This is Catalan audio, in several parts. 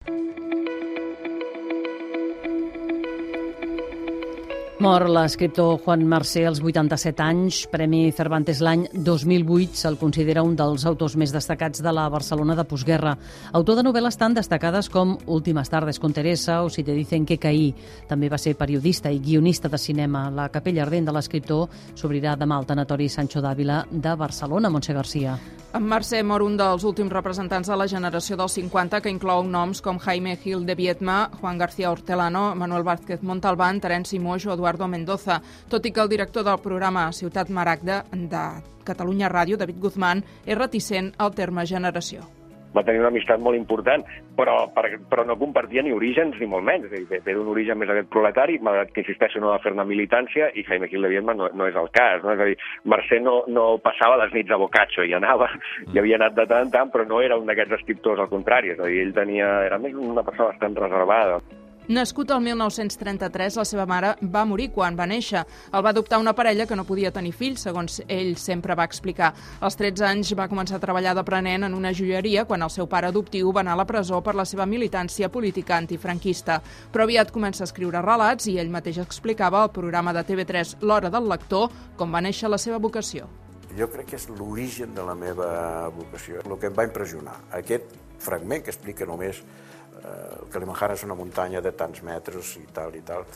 Mor l'escriptor Juan Marsé als 87 anys. Premi Cervantes l'any 2008. Se'l considera un dels autors més destacats de la Barcelona de postguerra. Autor de novel·les tan destacades com Últimas tardes con Teresa o Si te dicen que caí. També va ser periodista i guionista de cinema. La capella ardent de l'escriptor s'obrirà demà al tanatori Sancho d'Àvila de Barcelona. Montse Garcia. En Marsé mor un dels últims representants de la generació dels 50, que inclou noms com Jaime Gil de Viedma, Juan García Hortelano, Manuel Vázquez Montalbán, Terenci Moix o Eduardo Mendoza, tot i que el director del programa Ciutat Maragda de Catalunya Ràdio, David Guzmán, és reticent al terme generació. Va tenir una amistat molt important, però no compartia ni orígens ni molt menys. Ve d'un origen més aviat proletari, malgrat que insisteixo no va fer una militància, i Jaime Gil de Viedma no és el cas. No? És a dir, Marsé no passava les nits a Boccaccio, hi anava, hi havia anat de tant en tant, però no era un d'aquests escriptors, al contrari. És a dir, era més una persona bastant reservada. Nascut el 1933, la seva mare va morir quan va néixer. El va adoptar una parella que no podia tenir fills, segons ell sempre va explicar. Als 13 anys va començar a treballar d'aprenent en una joieria quan el seu pare adoptiu va anar a la presó per la seva militància política antifranquista. Però aviat comença a escriure relats i ell mateix explicava al programa de TV3 L'Hora del Lector com va néixer la seva vocació. Jo crec que és l'origen de la meva vocació, el que em va impressionar. Aquest fragment que explica només que Kilimanjaro és una muntanya de tants metres i tal,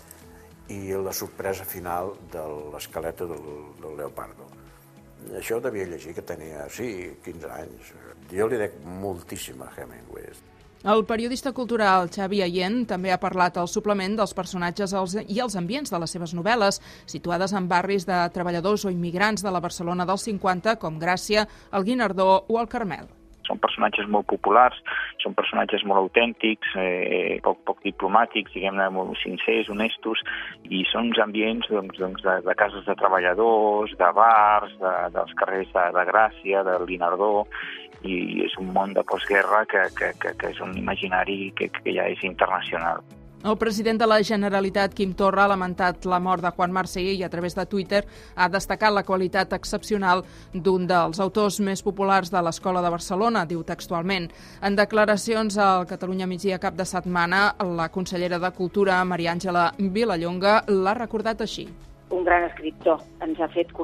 i la sorpresa final de l'escaleta del Leopardo. Això ho devia llegir, que tenia, 15 anys. Jo li dec moltíssim a Hemingway. El periodista cultural Xavi Allén també ha parlat al suplement dels personatges i els ambients de les seves novel·les, situades en barris de treballadors o immigrants de la Barcelona dels 50, com Gràcia, el Guinardó o el Carmel. Són personatges molt populars, són personatges molt autèntics, poc diplomàtics, diguem-ne, molt sincers, honestos, i són uns ambients de cases de treballadors, de bars, dels carrers de Gràcia, del Guinardó, i és un món de postguerra que és un imaginari que ja és internacional. El president de la Generalitat, Quim Torra, ha lamentat la mort de Juan Marsé i a través de Twitter ha destacat la qualitat excepcional d'un dels autors més populars de l'Escola de Barcelona, diu textualment. En declaracions al Catalunya Migdia cap de setmana, la consellera de Cultura, Maria Àngela Vilallonga, l'ha recordat així. Un gran escriptor, ens ha fet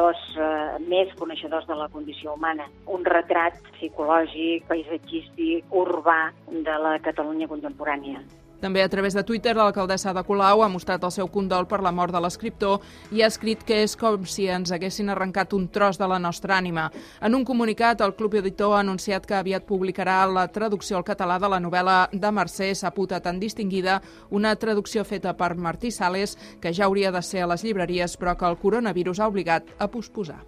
més coneixedors de la condició humana. Un retrat psicològic, paisatgístic, urbà de la Catalunya contemporània. També a través de Twitter, l'alcaldessa de Colau ha mostrat el seu condol per la mort de l'escriptor i ha escrit que és com si ens haguessin arrencat un tros de la nostra ànima. En un comunicat, el Club Editor ha anunciat que aviat publicarà la traducció al català de la novel·la de Marsé, Sa puta tan distinguida, una traducció feta per Martí Sales, que ja hauria de ser a les llibreries, però que el coronavirus ha obligat a posposar.